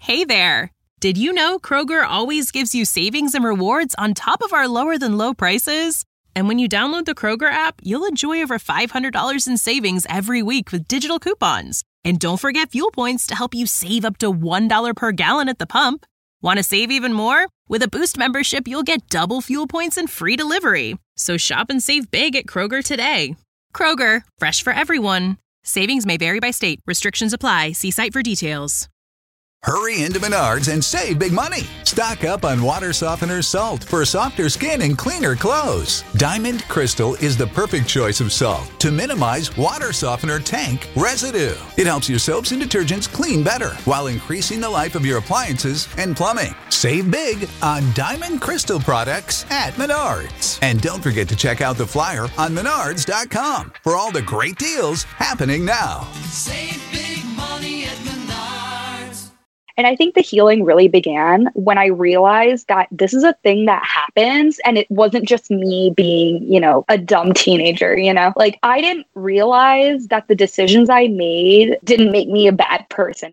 Hey there! Did you know Kroger always gives you savings and rewards on top of our lower-than-low prices? And when you download the Kroger app, you'll enjoy over $500 in savings every week with digital coupons. And don't forget fuel points to help you save up to $1 per gallon at the pump. Want to save even more? With a Boost membership, you'll get double fuel points and free delivery. So shop and save big at Kroger today. Kroger, fresh for everyone. Savings may vary by state. Restrictions apply. See site for details. Hurry into Menards and save big money. Stock up on water softener salt for softer skin and cleaner clothes. Diamond Crystal is the perfect choice of salt to minimize water softener tank residue. It helps your soaps and detergents clean better while increasing the life of your appliances and plumbing. Save big on Diamond Crystal products at Menards. And don't forget to check out the flyer on Menards.com for all the great deals happening now. Save big money at Menards. And I think the healing really began when I realized that this is a thing that happens and it wasn't just me being, a dumb teenager, Like I didn't realize that the decisions I made didn't make me a bad person.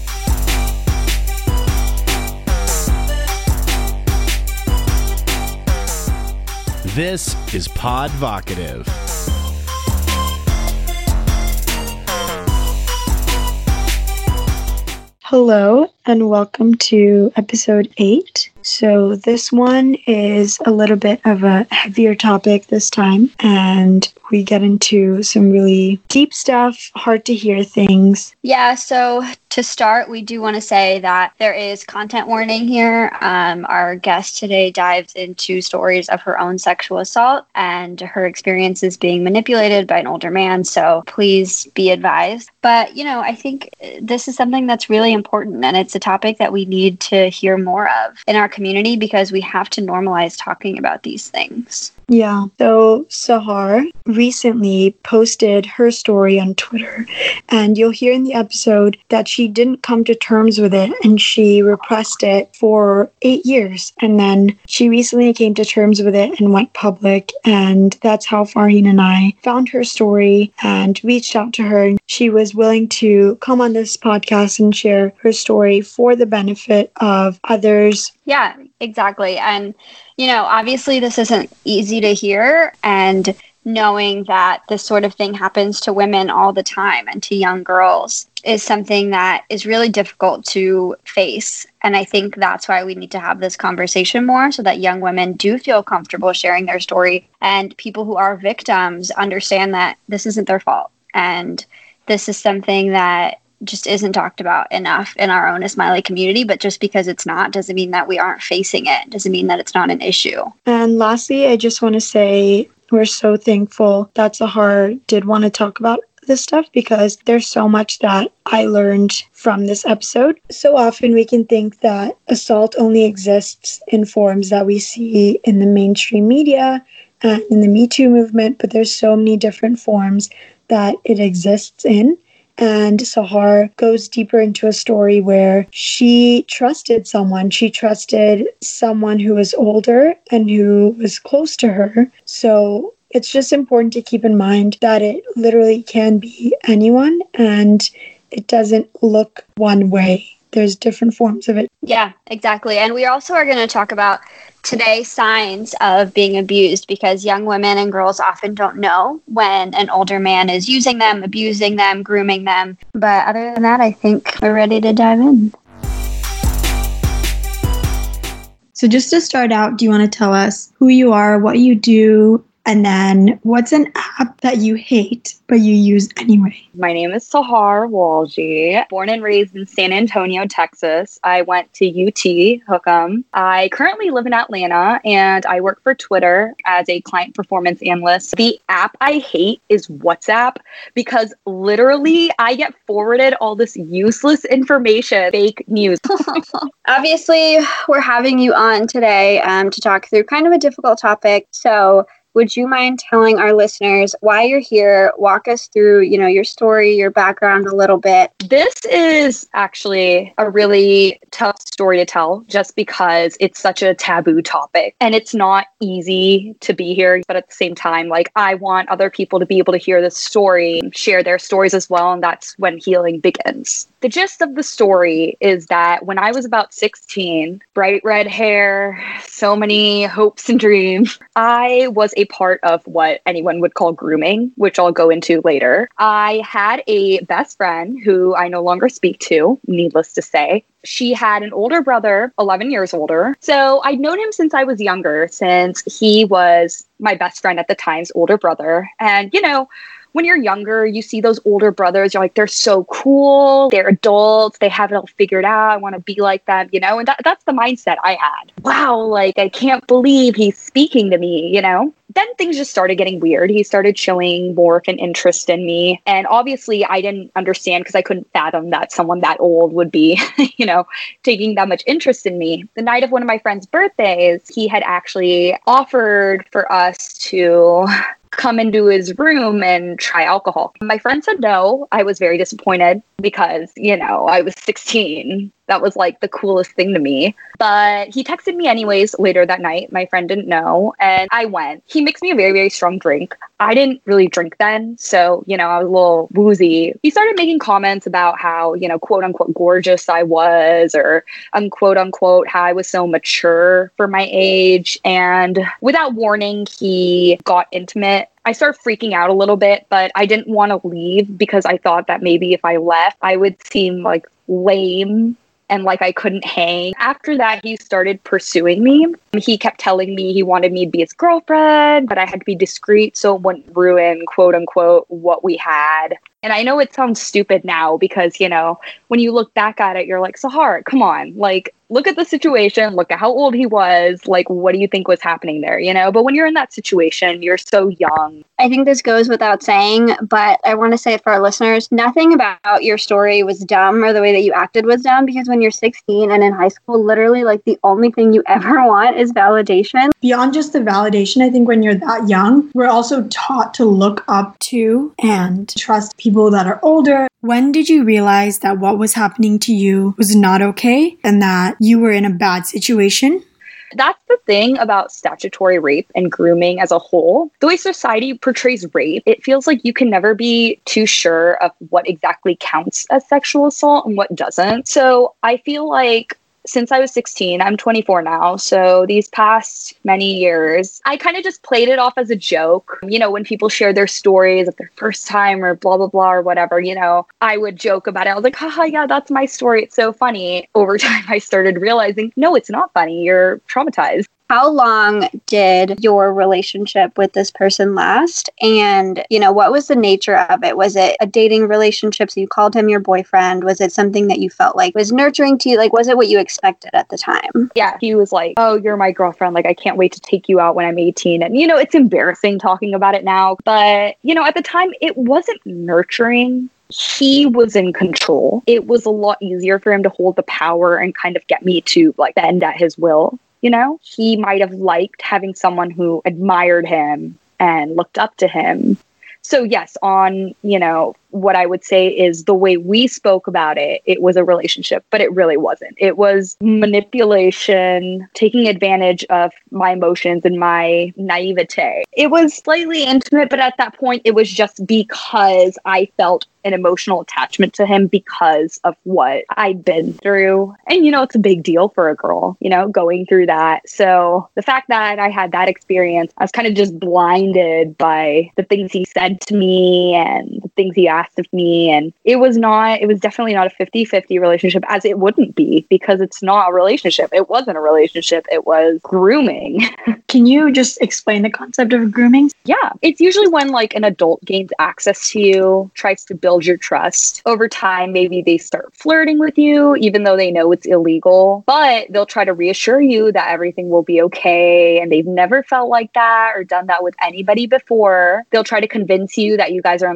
This is Podvocative. Hello and welcome to episode 8. So this one is a little bit of a heavier topic this time, and we get into some really deep stuff, hard to hear things. Yeah, so to start, we do want to say that there is content warning here. Our guest today dives into stories of her own sexual assault and her experiences being manipulated by an older man, so please be advised. But, I think this is something that's really important, and it's a topic that we need to hear more of in our community because we have to normalize talking about these things. Yeah, so Sahar recently posted her story on Twitter, and you'll hear in the episode that she didn't come to terms with it and she repressed it for 8 years. And then she recently came to terms with it and went public, and that's how Farheen and I found her story and reached out to her. She was willing to come on this podcast and share her story for the benefit of others. Yeah, exactly. And obviously this isn't easy to hear, and knowing that this sort of thing happens to women all the time and to young girls is something that is really difficult to face. And I think that's why we need to have this conversation more so that young women do feel comfortable sharing their story, and people who are victims understand that this isn't their fault. And this is something that just isn't talked about enough in our own Ismaili community, but just because it's not doesn't mean that we aren't facing it, doesn't mean that it's not an issue. And lastly, I just want to say we're so thankful that Sahar did want to talk about this stuff because there's so much that I learned from this episode. So often we can think that assault only exists in forms that we see in the mainstream media and in the Me Too movement, but there's so many different forms that it exists in. And Sahar goes deeper into a story where she trusted someone. She trusted someone who was older and who was close to her. So it's just important to keep in mind that it literally can be anyone and it doesn't look one way. There's different forms of it. Yeah, exactly. And we also are going to talk about today signs of being abused because young women and girls often don't know when an older man is using them, abusing them, grooming them. But other than that, I think we're ready to dive in. So just to start out, do you want to tell us who you are, what you do, and then what's an app that you hate but you use anyway? My name is Sahar Walji, born and raised in San Antonio, Texas. I went to UT Hookham. I currently live in Atlanta, and I work for Twitter as a client performance analyst. The app I hate is WhatsApp because literally I get forwarded all this useless information, fake news. Obviously, we're having you on today to talk through kind of a difficult topic. So would you mind telling our listeners why you're here? Walk us through, your story, your background a little bit. This is actually a really tough story to tell just because it's such a taboo topic and it's not easy to be here. But at the same time, like, I want other people to be able to hear this story, share their stories as well. And that's when healing begins. The gist of the story is that when I was about 16, bright red hair, so many hopes and dreams, I was a part of what anyone would call grooming, which I'll go into later. I had a best friend who I no longer speak to, needless to say. She had an older brother, 11 years older. So I'd known him since I was younger, since he was my best friend at the time's older brother. And, when you're younger, you see those older brothers, you're like, they're so cool. They're adults. They have it all figured out. I want to be like them, and that's the mindset I had. Wow, like, I can't believe he's speaking to me, Then things just started getting weird. He started showing more of an interest in me. And obviously I didn't understand because I couldn't fathom that someone that old would be, taking that much interest in me. The night of one of my friend's birthdays, he had actually offered for us to come into his room and try alcohol. My friend said no. I was very disappointed because, I was 16. That was like the coolest thing to me. But he texted me anyways later that night. My friend didn't know. And I went. He mixed me a very, very strong drink. I didn't really drink then. So, I was a little woozy. He started making comments about how, quote unquote, gorgeous I was, or quote unquote, how I was so mature for my age. And without warning, he got intimate. I started freaking out a little bit, but I didn't want to leave because I thought that maybe if I left, I would seem like lame and like I couldn't hang. After that, he started pursuing me. He kept telling me he wanted me to be his girlfriend, but I had to be discreet so it wouldn't ruin, quote unquote, what we had. And I know it sounds stupid now because, when you look back at it, you're like, Sahar, come on, like, look at the situation, look at how old he was, like, what do you think was happening there, But when you're in that situation, you're so young. I think this goes without saying, but I want to say it for our listeners, nothing about your story was dumb or the way that you acted was dumb, because when you're 16 and in high school, literally, like, the only thing you ever want is validation. Beyond just the validation, I think when you're that young, we're also taught to look up to and trust people that are older. When did you realize that what was happening to you was not okay and that you were in a bad situation? That's the thing about statutory rape and grooming as a whole. The way society portrays rape, it feels like you can never be too sure of what exactly counts as sexual assault and what doesn't. So I feel like since I was 16, I'm 24 now. So these past many years, I kind of just played it off as a joke. When people share their stories of their first time or blah, blah, blah, or whatever, I would joke about it. I was like, haha, yeah, that's my story. It's so funny. Over time, I started realizing, no, it's not funny. You're traumatized. How long did your relationship with this person last? And, what was the nature of it? Was it a dating relationship? So you called him your boyfriend. Was it something that you felt like was nurturing to you? Like, was it what you expected at the time? Yeah, he was like, oh, you're my girlfriend. Like, I can't wait to take you out when I'm 18. And, it's embarrassing talking about it now. But, at the time, it wasn't nurturing. He was in control. It was a lot easier for him to hold the power and kind of get me to like bend at his will. He might have liked having someone who admired him and looked up to him. So yes, on, what I would say is the way we spoke about it, it was a relationship, but it really wasn't. It was manipulation, taking advantage of my emotions and my naivete. It was slightly intimate, but at that point, it was just because I felt an emotional attachment to him because of what I'd been through. And, it's a big deal for a girl, going through that. So the fact that I had that experience, I was kind of just blinded by the things he said to me and the things he asked of me. And it was definitely not a 50-50 relationship, as it wouldn't be, because it's not a relationship. It wasn't a relationship. It was grooming. Can you just explain the concept of grooming? Yeah. It's usually when like an adult gains access to you, tries to build your trust. Over time, maybe they start flirting with you, even though they know it's illegal, but they'll try to reassure you that everything will be okay. And they've never felt like that or done that with anybody before. They'll try to convince you that you guys are on the same page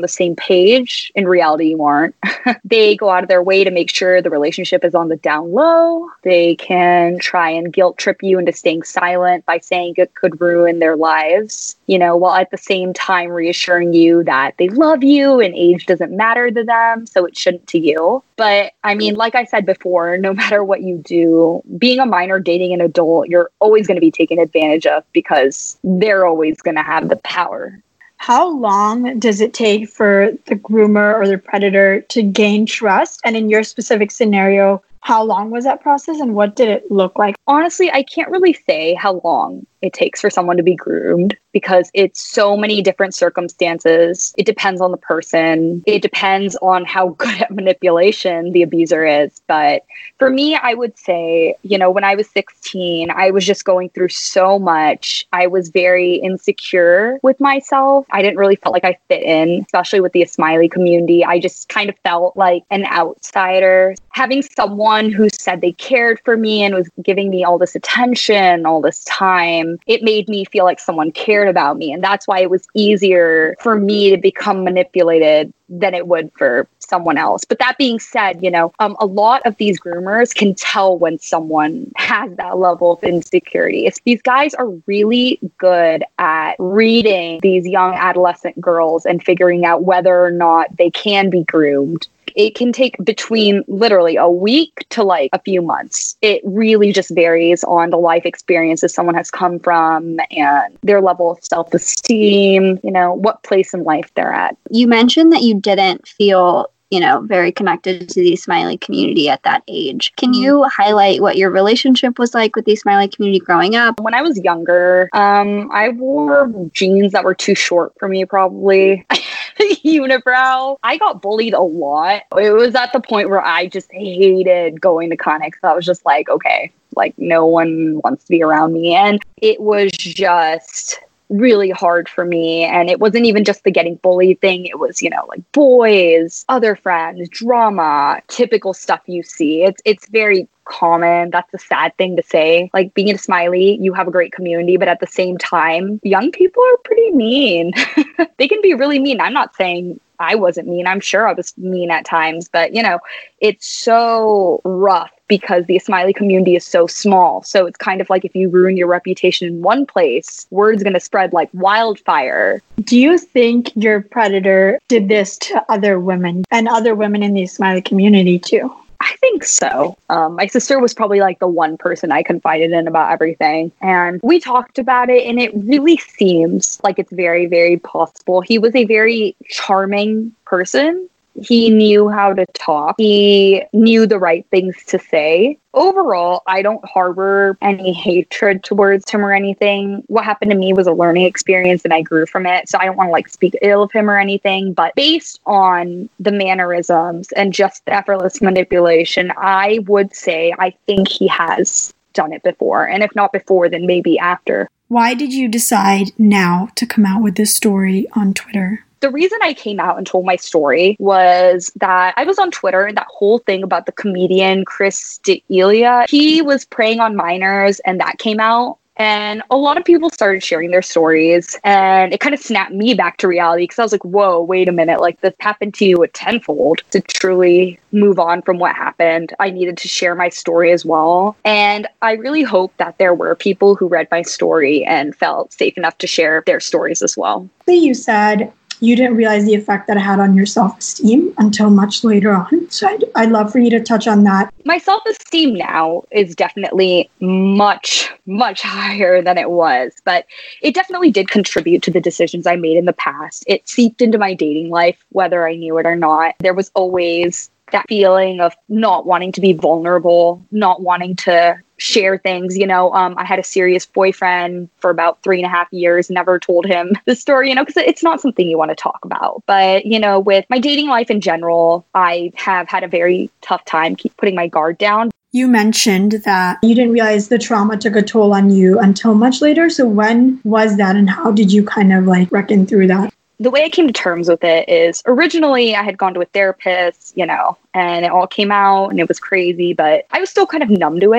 page. In reality, you aren't. They go out of their way to make sure the relationship is on the down low. They can try and guilt trip you into staying silent by saying it could ruin their lives, while at the same time reassuring you that they love you and age doesn't matter to them, so it shouldn't to you. But I mean, like I said before, no matter what you do, being a minor dating an adult, you're always going to be taken advantage of because they're always going to have the power. How long does it take for the groomer or the predator to gain trust? And in your specific scenario, how long was that process and what did it look like? Honestly, I can't really say how long it takes for someone to be groomed because it's so many different circumstances. It depends on the person. It depends on how good at manipulation the abuser is. But for me, I would say, when I was 16, I was just going through so much. I was very insecure with myself. I didn't really feel like I fit in, especially with the Smiley community. I just kind of felt like an outsider. Having someone who said they cared for me and was giving me all this attention, all this time, it made me feel like someone cared about me. And that's why it was easier for me to become manipulated than it would for someone else. But that being said, a lot of these groomers can tell when someone has that level of insecurity. These guys are really good at reading these young adolescent girls and figuring out whether or not they can be groomed. It can take between literally a week to like a few months. It really just varies on the life experiences someone has come from and their level of self-esteem, what place in life they're at. You mentioned that you didn't feel very connected to the Smiley community at that age. Can you highlight what your relationship was like with the Smiley community growing up? When I was younger, I wore jeans that were too short for me, probably. Unibrow. I got bullied a lot. It was at the point where I just hated going to Connex. I was just like, okay, like no one wants to be around me. And it was just really hard for me. And it wasn't even just the getting bullied thing. It was, like boys, other friends, drama, typical stuff you see. It's very common. That's a sad thing to say. Like being a Smiley, you have a great community, but at the same time, young people are pretty mean. They can be really mean. I'm not saying I wasn't mean. I'm sure I was mean at times, but it's so rough because the Smiley community is so small. So it's kind of like if you ruin your reputation in one place, word's going to spread like wildfire. Do you think your predator did this to other women and other women in the Smiley community too? I think so. My sister was probably like the one person I confided in about everything. And we talked about it and it really seems like it's very, very possible. He was a very charming person. He knew how to talk. He knew the right things to say. Overall, I don't harbor any hatred towards him or anything. What happened to me was a learning experience and I grew from it. So I don't want to like speak ill of him or anything. But based on the mannerisms and just the effortless manipulation, I would say I think he has done it before. And if not before, then maybe after. Why did you decide now to come out with this story on Twitter? The reason I came out and told my story was that I was on Twitter and that whole thing about the comedian Chris D'Elia, he was preying on minors and that came out. And a lot of people started sharing their stories and it kind of snapped me back to reality because I was like, whoa, wait a minute, like this happened to you at tenfold. To truly move on from what happened, I needed to share my story as well. And I really hope that there were people who read my story and felt safe enough to share their stories as well. You said you didn't realize the effect that it had on your self-esteem until much later on. So I'd love for you to touch on that. My self-esteem now is definitely much, much higher than it was, but it definitely did contribute to the decisions I made in the past. It seeped into my dating life, whether I knew it or not. There was always that feeling of not wanting to be vulnerable, not wanting to share things. I had a serious boyfriend for about 3.5 years, never told him the story, because it's not something you want to talk about. But, with my dating life in general, I have had a very tough time keep putting my guard down. You mentioned that you didn't realize the trauma took a toll on you until much later. So when was that and how did you kind of reckon through that? The way I came to terms with it is originally I had gone to a therapist, and it all came out and it was crazy, but I was still kind of numb to it.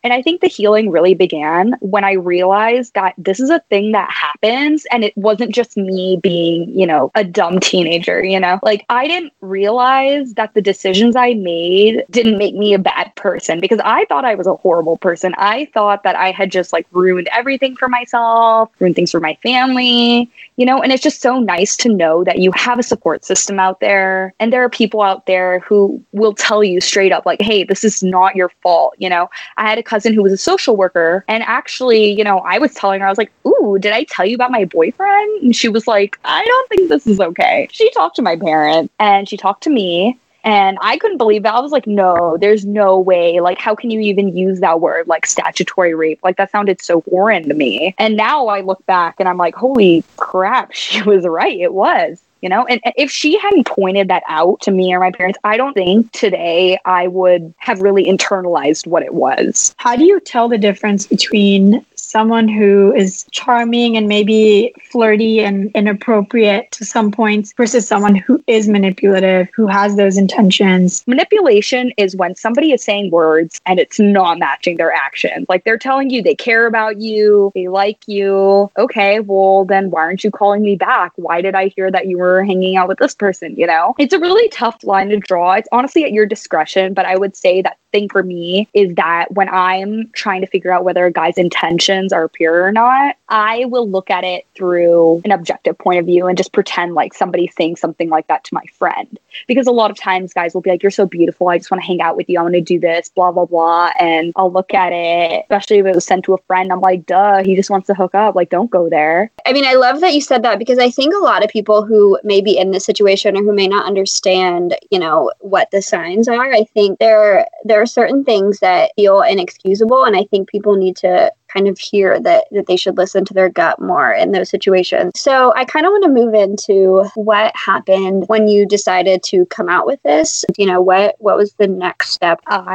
And I think the healing really began when I realized that this is a thing that happens and it wasn't just me being, a dumb teenager, Like I didn't realize that the decisions I made didn't make me a bad person because I thought I was a horrible person. I thought that I had just like ruined everything for myself, ruined things for my family, and it's just so nice to know that you have a support system out there and there are people out there who will tell you straight up like, hey, this is not your fault. I had a cousin who was a social worker and actually, I was telling her, I was like, ooh, did I tell you about my boyfriend? And she was like, I don't think this is okay. She talked to my parents and she talked to me. And I couldn't believe it. I was like, no, there's no way. Like, how can you even use that word, like statutory rape? Like, that sounded so foreign to me. And now I look back and I'm like, holy crap, she was right. It was. And if she hadn't pointed that out to me or my parents, I don't think today I would have really internalized what it was. How do you tell the difference between someone who is charming and maybe flirty and inappropriate to some points versus someone who is manipulative, who has those intentions? Manipulation is when somebody is saying words and it's not matching their actions. Like they're telling you they care about you, they like you. Okay, well, then why aren't you calling me back? Why did I hear that you were hanging out with this person? It's a really tough line to draw. It's honestly at your discretion, but I would say that thing for me is that when I'm trying to figure out whether a guy's intentions are pure or not, I will look at it through an objective point of view and just pretend like somebody's saying something like that to my friend. Because a lot of times guys will be like, you're so beautiful, I just want to hang out with you, I want to do this, blah, blah, blah. And I'll look at it, especially if it was sent to a friend, I'm like, duh, he just wants to hook up. Like, don't go there. I mean, I love that you said that because I think a lot of people who may be in this situation or who may not understand, what the signs are, I think there are certain things that feel inexcusable. And I think people need to kind of hear that they should listen to their gut more in those situations. So I kind of want to move into what happened when you decided to come out with this. What was the next step?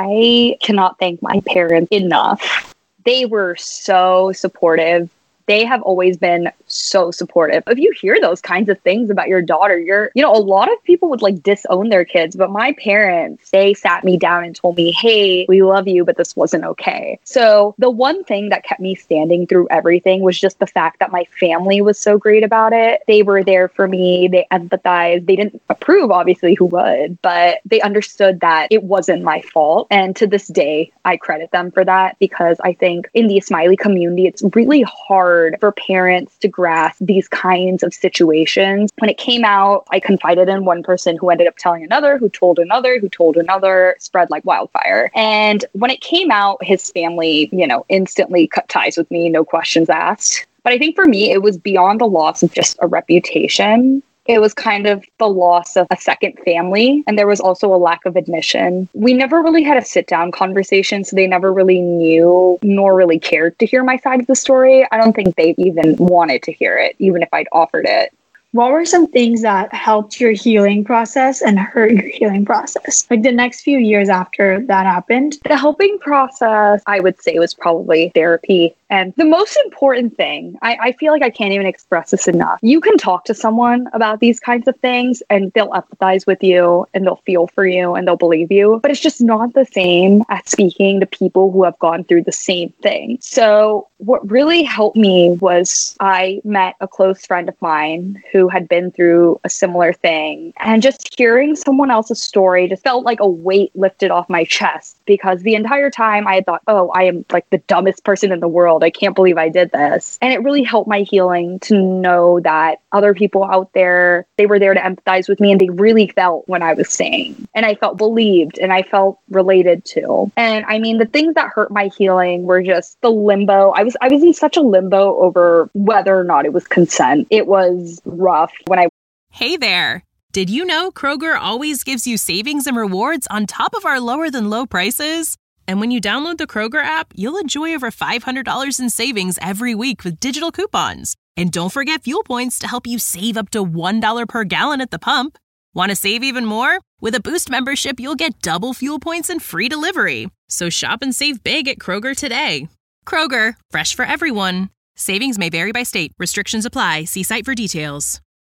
I cannot thank my parents enough. They were so supportive. They have always been so supportive. If you hear those kinds of things about your daughter, a lot of people would like disown their kids, but my parents, they sat me down and told me, hey, we love you, but this wasn't okay. So the one thing that kept me standing through everything was just the fact that my family was so great about it. They were there for me. They empathized. They didn't approve, obviously, who would, but they understood that it wasn't my fault. And to this day, I credit them for that because I think in the Ismaili community, it's really hard for parents to grasp these kinds of situations. When it came out, I confided in one person who ended up telling another, who told another, who told another, spread like wildfire. And when it came out, his family, instantly cut ties with me, no questions asked. But I think for me, it was beyond the loss of just a reputation. It was kind of the loss of a second family. And there was also a lack of admission. We never really had a sit-down conversation, so they never really knew nor really cared to hear my side of the story. I don't think they even wanted to hear it, even if I'd offered it. What were some things that helped your healing process and hurt your healing process? Like the next few years after that happened? The helping process, I would say, was probably therapy. And the most important thing, I feel like I can't even express this enough. You can talk to someone about these kinds of things and they'll empathize with you and they'll feel for you and they'll believe you. But it's just not the same as speaking to people who have gone through the same thing. So what really helped me was I met a close friend of mine who had been through a similar thing. And just hearing someone else's story just felt like a weight lifted off my chest because the entire time I had thought, oh, I am like the dumbest person in the world. I can't believe I did this. And it really helped my healing to know that other people out there, they were there to empathize with me and they really felt what I was saying. And I felt believed and I felt related to. And I mean, the things that hurt my healing were just the limbo. I was in such a limbo over whether or not it was consent. It was rough when I... Hey there. Did you know Kroger always gives you savings and rewards on top of our lower than low prices? And when you download the Kroger app, you'll enjoy over $500 in savings every week with digital coupons. And don't forget fuel points to help you save up to $1 per gallon at the pump. Want to save even more? With a Boost membership, you'll get double fuel points and free delivery. So shop and save big at Kroger today. Kroger, fresh for everyone. Savings may vary by state. Restrictions apply. See site for details.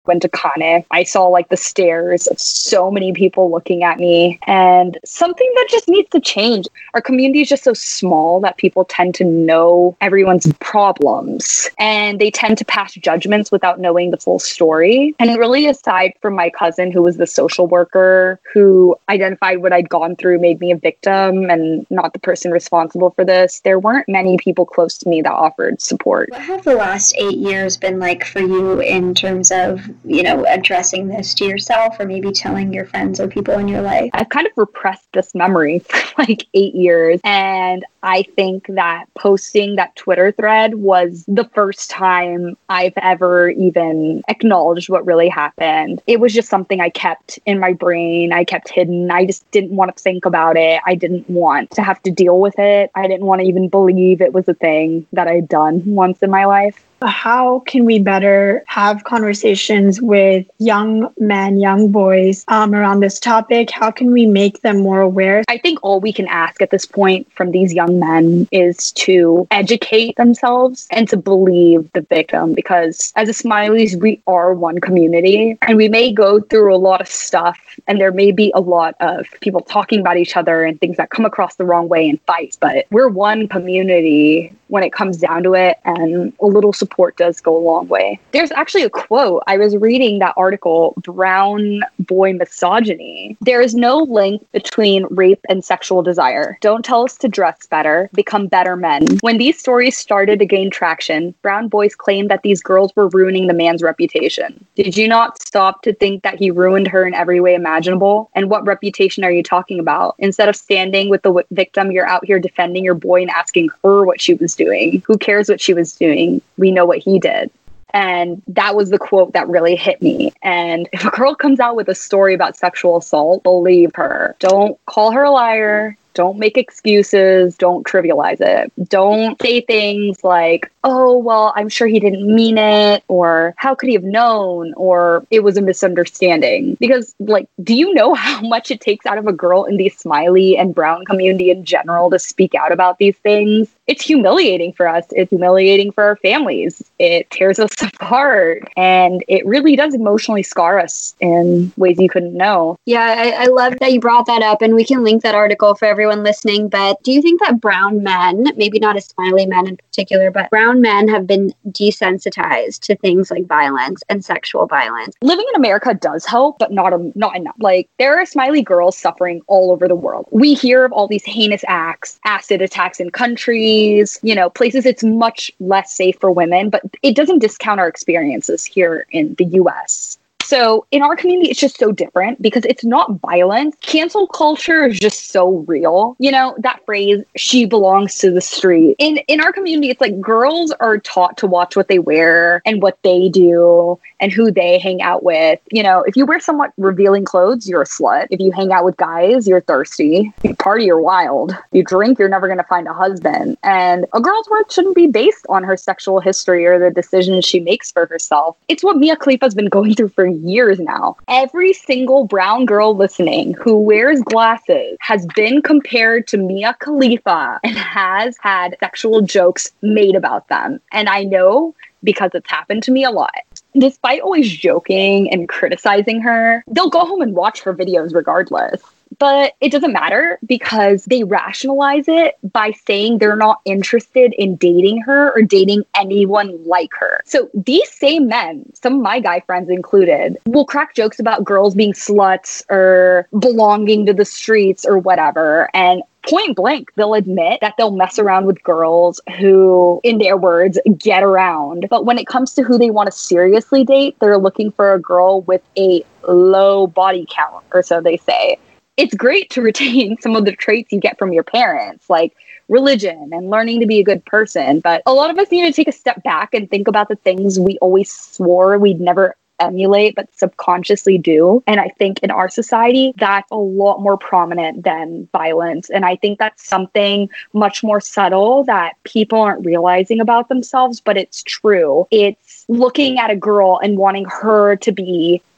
went to Kane, I saw like the stares of so many people looking at me, and something that just needs to change. Our community is just so small that people tend to know everyone's problems, and they tend to pass judgments without knowing the full story. And really, aside from my cousin, who was the social worker who identified what I'd gone through, made me a victim and not the person responsible for this, there weren't many people close to me that offered support. What have the last 8 years been like for you in terms of, addressing this to yourself or maybe telling your friends or people in your life? I've kind of repressed this memory for like 8 years. And I think that posting that Twitter thread was the first time I've ever even acknowledged what really happened. It was just something I kept in my brain. I kept hidden. I just didn't want to think about it. I didn't want to have to deal with it. I didn't want to even believe it was a thing that I'd done once in my life. How can we better have conversations with young men, young boys around this topic? How can we make them more aware? I think all we can ask at this point from these young men is to educate themselves and to believe the victim, because as a Smileys, we are one community and we may go through a lot of stuff and there may be a lot of people talking about each other and things that come across the wrong way in fights, but we're one community when it comes down to it, and a little support does go a long way. There's actually a quote. I was reading that article, Brown Boy Misogyny. There is no link between rape and sexual desire. Don't tell us to dress better, become better men. When these stories started to gain traction, brown boys claimed that these girls were ruining the man's reputation. Did you not stop to think that he ruined her in every way imaginable? And what reputation are you talking about? Instead of standing with the victim, you're out here defending your boy and asking her what she was doing. Who cares what she was doing? We know what he did. And that was the quote that really hit me. And if a girl comes out with a story about sexual assault, believe her. Don't call her a liar. Don't make excuses. Don't trivialize it. Don't say things like, oh, well, I'm sure he didn't mean it, or how could he have known, or it was a misunderstanding. Because, do you know how much it takes out of a girl in the Smiley and brown community in general to speak out about these things? It's humiliating for us. It's humiliating for our families. It tears us apart, and it really does emotionally scar us in ways you couldn't know. Yeah, I love that you brought that up, and we can link that article for everyone listening. But do you think that brown men, maybe not as Smiley men in particular, but brown men have been desensitized to things like violence and sexual violence? Living in America does help, but not enough. There are Smiley girls suffering all over the world. We hear of all these heinous acts, acid attacks in countries, places it's much less safe for women, but it doesn't discount our experiences here in the US. So in our community, it's just so different because it's not violence. Cancel culture is just so real. That phrase, she belongs to the street. In our community, it's like girls are taught to watch what they wear and what they do and who they hang out with. If you wear somewhat revealing clothes, you're a slut. If you hang out with guys, you're thirsty. If you party, you're wild. If you drink, you're never going to find a husband. And a girl's worth shouldn't be based on her sexual history or the decisions she makes for herself. It's what Mia Khalifa's been going through for years now. Every single brown girl listening who wears glasses has been compared to Mia Khalifa and has had sexual jokes made about them. And I know because it's happened to me a lot. Despite always joking and criticizing her, they'll go home and watch her videos regardless. But it doesn't matter because they rationalize it by saying they're not interested in dating her or dating anyone like her. So these same men, some of my guy friends included, will crack jokes about girls being sluts or belonging to the streets or whatever. And point blank, they'll admit that they'll mess around with girls who, in their words, get around. But when it comes to who they want to seriously date, they're looking for a girl with a low body count, or so they say. It's great to retain some of the traits you get from your parents, like religion and learning to be a good person. But a lot of us need to take a step back and think about the things we always swore we'd never emulate, but subconsciously do. And I think in our society, that's a lot more prominent than violence. And I think that's something much more subtle that people aren't realizing about themselves, but it's true. It's looking at a girl and wanting her to be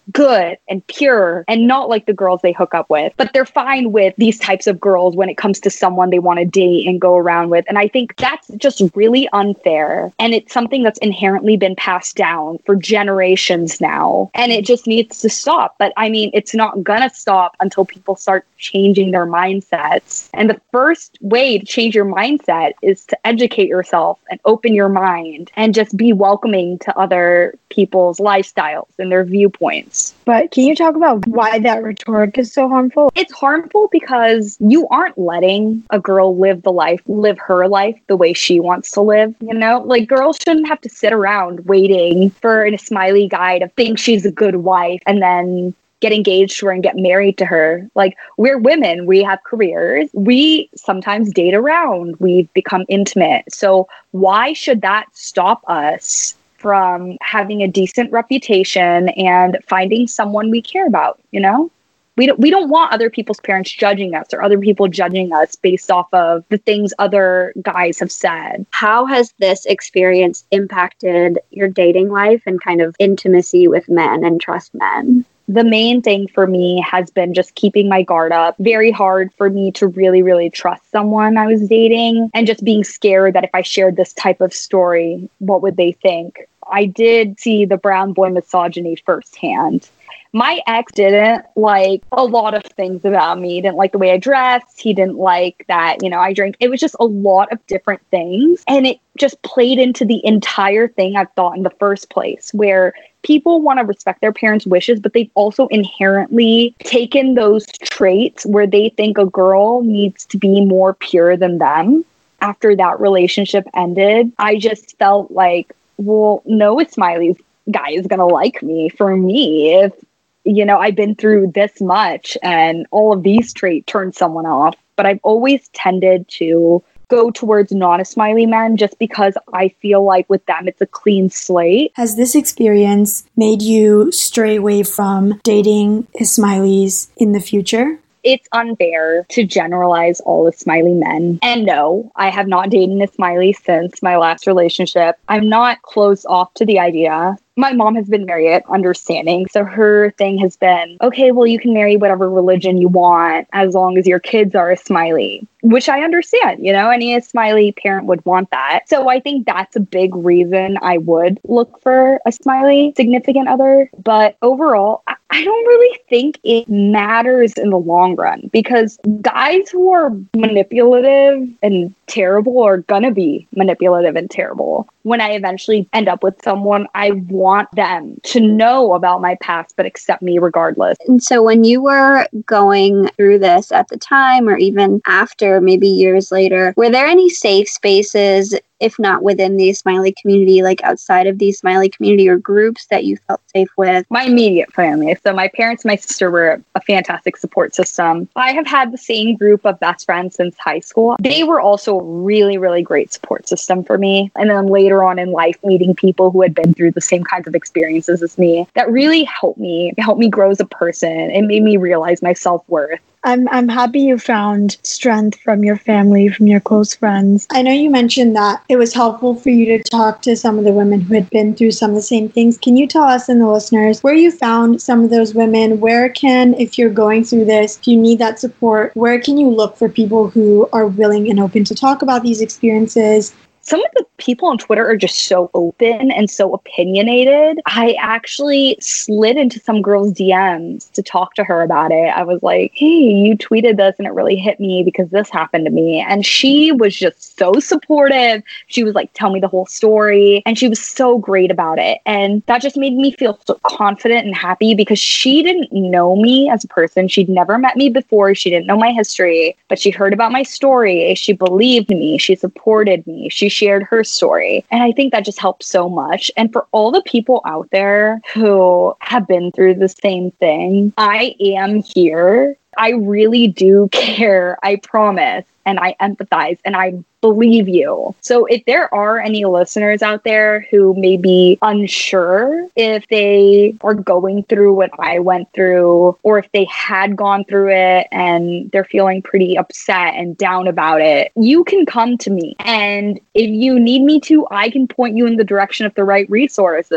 good and pure and not like the girls they hook up with. But they're fine with these types of girls when it comes to someone they want to date and go around with. And I think that's just really unfair. And it's something that's inherently been passed down for generations now. And it just needs to stop. But I mean, it's not gonna stop until people start changing their mindsets. And the first way to change your mindset is to educate yourself and open your mind and just be welcoming to other people's lifestyles and their viewpoints. But can you talk about why that rhetoric is so harmful? It's harmful because you aren't letting a girl live her life the way she wants to live, you know? Like, girls shouldn't have to sit around waiting for a smiley guy to think she's a good wife and then get engaged to her and get married to her. Like, we're women, we have careers, we sometimes date around, we've become intimate. So why should that stop us from having a decent reputation and finding someone we care about, you know? We don't want other people's parents judging us or other people judging us based off of the things other guys have said. How has this experience impacted your dating life and kind of intimacy with men and trust men? The main thing for me has been just keeping my guard up. Very hard for me to really, really trust someone I was dating and just being scared that if I shared this type of story, what would they think? I did see the brown boy misogyny firsthand. My ex didn't like a lot of things about me. He didn't like the way I dressed. He didn't like that, you know, I drank. It was just a lot of different things. And it just played into the entire thing I thought in the first place, where people want to respect their parents' wishes, but they've also inherently taken those traits where they think a girl needs to be more pure than them. After that relationship ended, I just felt like, well, no Smiley's guy is going to like me for me if, you know, I've been through this much and all of these traits turn someone off. But I've always tended to go towards non-Smiley men just because I feel like with them, it's a clean slate. Has this experience made you stray away from dating Smileys in the future? It's unfair to generalize all the Smiley men. And no, I have not dated a Smiley since my last relationship. I'm not closed off to the idea. My mom has been very understanding. So her thing has been, okay, well, you can marry whatever religion you want as long as your kids are a Smiley, which I understand. You know, any Smiley parent would want that. So I think that's a big reason I would look for a Smiley significant other. But overall, I don't really think it matters in the long run, because guys who are manipulative and terrible are gonna be manipulative and terrible. When I eventually end up with someone, I want them to know about my past, but accept me regardless. And so when you were going through this at the time, or even after, maybe years later, were there any safe spaces, if not within the Smiley community, like outside of the Smiley community, or groups that you felt safe with? My immediate family. So my parents and my sister were a fantastic support system. I have had the same group of best friends since high school. They were also a really, really great support system for me. And then later on in life, meeting people who had been through the same kinds of experiences as me, that really helped me grow as a person. It made me realize my self-worth. I'm happy you found strength from your family, from your close friends. I know you mentioned that it was helpful for you to talk to some of the women who had been through some of the same things. Can you tell us and the listeners where you found some of those women? Where can, if you're going through this, if you need that support, where can you look for people who are willing and open to talk about these experiences? Some of the people on Twitter are just so open and so opinionated. I actually slid into some girl's DMs to talk to her about it. I was like, hey, you tweeted this and it really hit me because this happened to me. And she was just so supportive. She was like, tell me the whole story. And she was so great about it. And that just made me feel so confident and happy, because she didn't know me as a person. She'd never met me before. She didn't know my history, but she heard about my story. She believed me. She supported me. She shared her story. And I think that just helps so much. And for all the people out there who have been through the same thing, I am here. I really do care. I promise. And I empathize and I believe you. So if there are any listeners out there who may be unsure if they are going through what I went through, or if they had gone through it and they're feeling pretty upset and down about it, you can come to me. And if you need me to, I can point you in the direction of the right resources.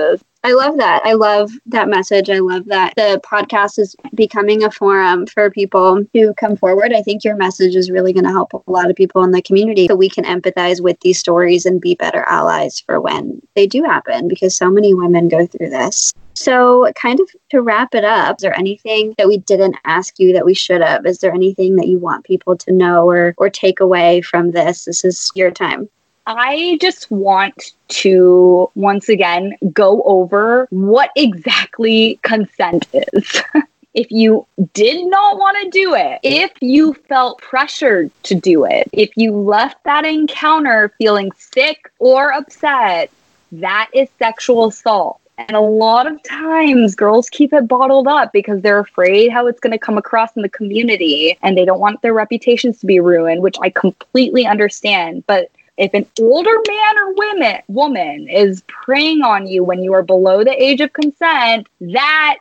I love that. I love that message. I love that the podcast is becoming a forum for people who come forward. I think your message is really going to help a lot of people in the community so we can empathize with these stories and be better allies for when they do happen, because so many women go through this. So kind of to wrap it up, is there anything that we didn't ask you that we should have? Is there anything that you want people to know or take away from this? This is your time. I just want to, once again, go over what exactly consent is. If you did not want to do it, if you felt pressured to do it, if you left that encounter feeling sick or upset, that is sexual assault. And a lot of times girls keep it bottled up because they're afraid how it's going to come across in the community and they don't want their reputations to be ruined, which I completely understand. But if an older man or woman is preying on you when you are below the age of consent, that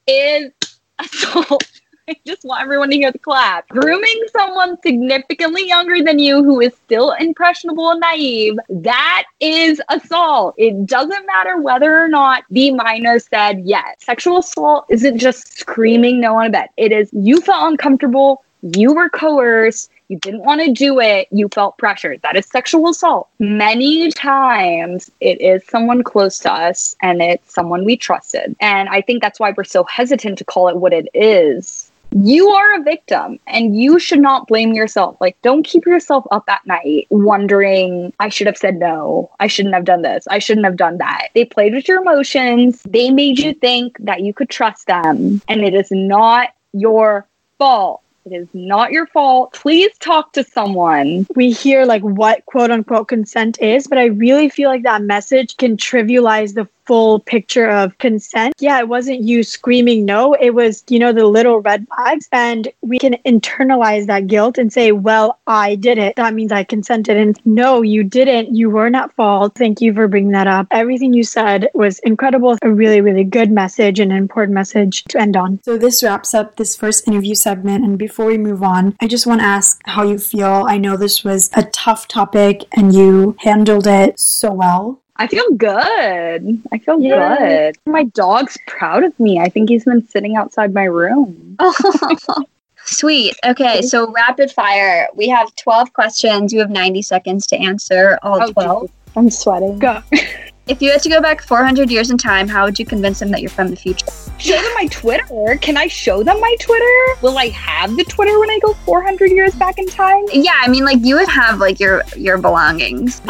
is assault. I just want everyone to hear the clap. Grooming someone significantly younger than you who is still impressionable and naive, that is assault. It doesn't matter whether or not the minor said yes. Sexual assault isn't just screaming no on a bed. It is you felt uncomfortable, you were coerced, you didn't want to do it, you felt pressured. That is sexual assault. Many times it is someone close to us and it's someone we trusted. And I think that's why we're so hesitant to call it what it is. You are a victim and you should not blame yourself. Like, don't keep yourself up at night wondering, I should have said no. I shouldn't have done this. I shouldn't have done that. They played with your emotions. They made you think that you could trust them. And it is not your fault. It is not your fault. Please talk to someone. We hear like what quote unquote consent is, but I really feel like that message can trivialize the full picture of consent. Yeah, it wasn't you screaming no. It was, the little red flags. And we can internalize that guilt and say, well, I did it. That means I consented. And no, you didn't. You weren't at fault. Thank you for bringing that up. Everything you said was incredible. A really, really good message and an important message to end on. So this wraps up this first interview segment. And before we move on, I just want to ask how you feel. I know this was a tough topic and you handled it so well. I feel good. Good. My dog's proud of me. I think he's been sitting outside my room. Oh, sweet. Okay, so rapid fire. We have 12 questions. You have 90 seconds to answer all 12. Jesus. I'm sweating. Go. If you had to go back 400 years in time, how would you convince them that you're from the future? Show them my Twitter. Can I show them my Twitter? Will I have the Twitter when I go 400 years back in time? Yeah, I mean, like, you would have, like, your belongings.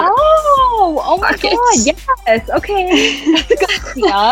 Oh my God. Yes. Okay. That's a good idea.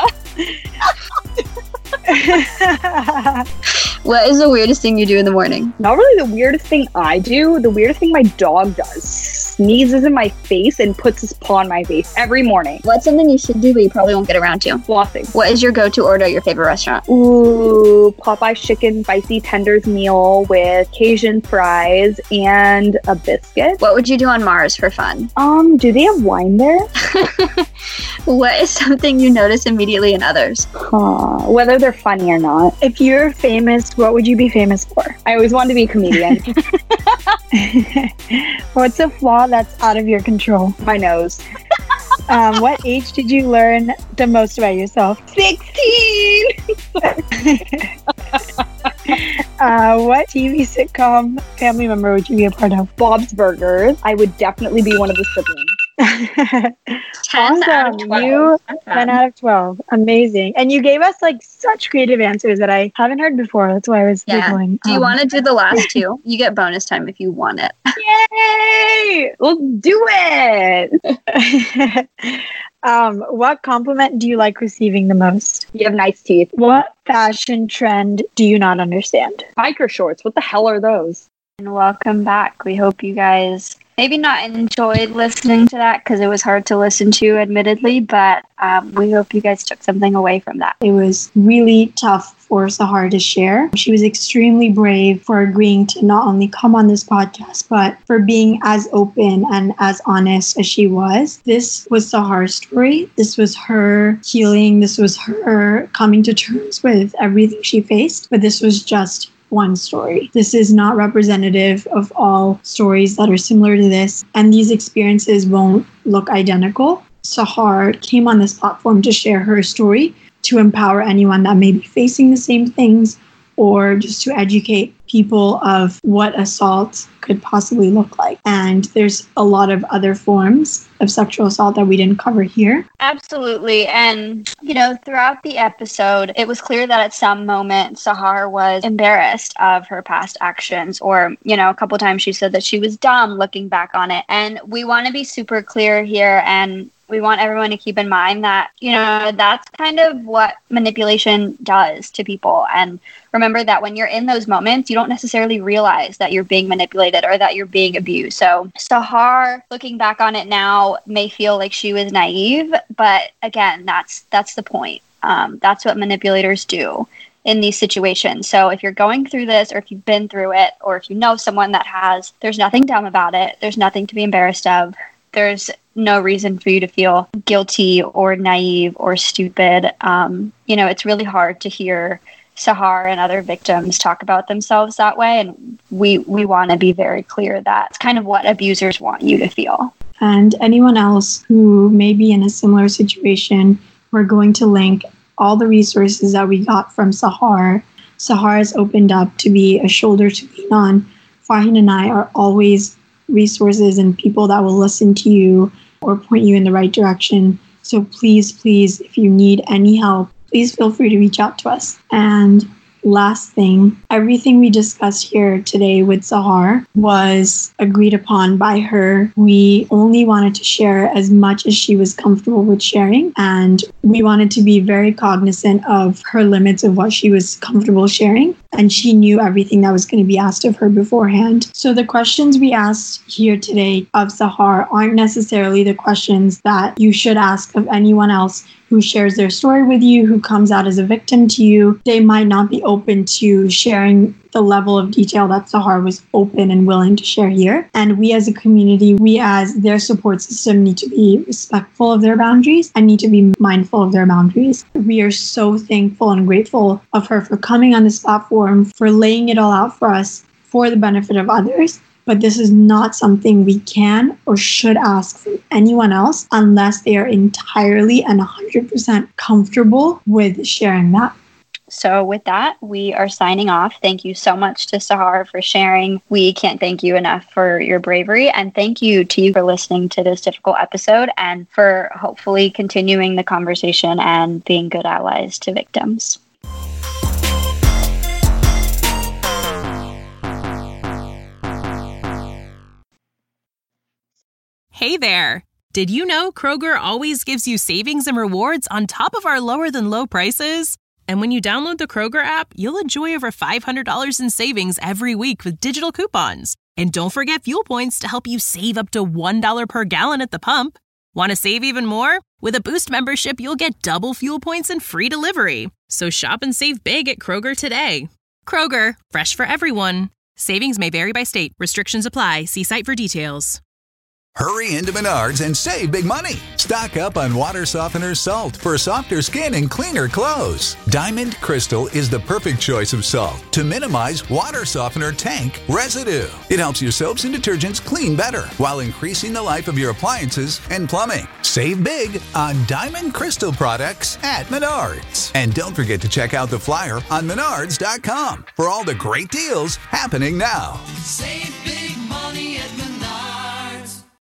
What is the weirdest thing you do in the morning? Not really the weirdest thing I do. The weirdest thing my dog does. Sneezes in my face and puts his paw on my face every morning. What's something you should do but you probably won't get around to? Flossing. What is your go-to order at your favorite restaurant? Ooh, Popeye's chicken spicy tenders meal with Cajun fries and a biscuit. What would you do on Mars for fun? Do they have wine there? What is something you notice immediately in others? Whether they're funny or not. If you're famous, what would you be famous for? I always wanted to be a comedian. What's a flaw that's out of your control? My nose. What age did you learn the most about yourself? 16! What TV sitcom family member would you be a part of? Bob's Burgers. I would definitely be one of the siblings. 10 out of 12. You 10 out of 12. Amazing. And you gave us like such creative answers that I haven't heard before. That's why I was giggling. Do you want to do the last two? You get bonus time if you want it. Yay! Let's do it! What compliment do you like receiving the most? You have nice teeth. What fashion trend do you not understand? Biker shorts. What the hell are those? And welcome back. We hope you guys maybe not enjoyed listening to that because it was hard to listen to, admittedly, but we hope you guys took something away from that. It was really tough for Sahar to share. She was extremely brave for agreeing to not only come on this podcast, but for being as open and as honest as she was. This was Sahar's story. This was her healing. This was her coming to terms with everything she faced, but this was just one story. This is not representative of all stories that are similar to this, and these experiences won't look identical. Sahar came on this platform to share her story, to empower anyone that may be facing the same things, or just to educate people of what assault could possibly look like. And there's a lot of other forms of sexual assault that we didn't cover here. Absolutely. And, throughout the episode, it was clear that at some moment Sahar was embarrassed of her past actions, or, a couple times she said that she was dumb looking back on it. And we want to be super clear here, and we want everyone to keep in mind that, that's kind of what manipulation does to people. And remember that when you're in those moments, you don't necessarily realize that you're being manipulated or that you're being abused. So Sahar, looking back on it now, may feel like she was naive. But again, that's the point. That's what manipulators do in these situations. So if you're going through this, or if you've been through it, or if you know someone that has, there's nothing dumb about it. There's nothing to be embarrassed of. There's no reason for you to feel guilty or naive or stupid. It's really hard to hear Sahar and other victims talk about themselves that way. And we want to be very clear that it's kind of what abusers want you to feel. And anyone else who may be in a similar situation, we're going to link all the resources that we got from Sahar. Sahar has opened up to be a shoulder to lean on. Farheen and I are always resources and people that will listen to you or point you in the right direction. So please, if you need any help, please feel free to reach out to us. And last thing, everything we discussed here today with Sahar was agreed upon by her. We only wanted to share as much as she was comfortable with sharing, and we wanted to be very cognizant of her limits of what she was comfortable sharing, and she knew everything that was going to be asked of her beforehand. So the questions we asked here today of Sahar aren't necessarily the questions that you should ask of anyone else who shares their story with you, who comes out as a victim to you. They might not be open to sharing the level of detail that Sahar was open and willing to share here. And we as a community, we as their support system need to be respectful of their boundaries and need to be mindful of their boundaries. We are so thankful and grateful of her for coming on this platform, for laying it all out for us for the benefit of others. But this is not something we can or should ask from anyone else unless they are entirely and 100% comfortable with sharing that. So with that, we are signing off. Thank you so much to Sahar for sharing. We can't thank you enough for your bravery. And thank you to you for listening to this difficult episode and for hopefully continuing the conversation and being good allies to victims. Hey there! Did you know Kroger always gives you savings and rewards on top of our lower than low prices? And when you download the Kroger app, you'll enjoy over $500 in savings every week with digital coupons. And don't forget fuel points to help you save up to $1 per gallon at the pump. Want to save even more? With a Boost membership, you'll get double fuel points and free delivery. So shop and save big at Kroger today. Kroger, fresh for everyone. Savings may vary by state. Restrictions apply. See site for details. Hurry into Menards and save big money. Stock up on water softener salt for softer skin and cleaner clothes. Diamond Crystal is the perfect choice of salt to minimize water softener tank residue. It helps your soaps and detergents clean better while increasing the life of your appliances and plumbing. Save big on Diamond Crystal products at Menards. And don't forget to check out the flyer on menards.com for all the great deals happening now. Save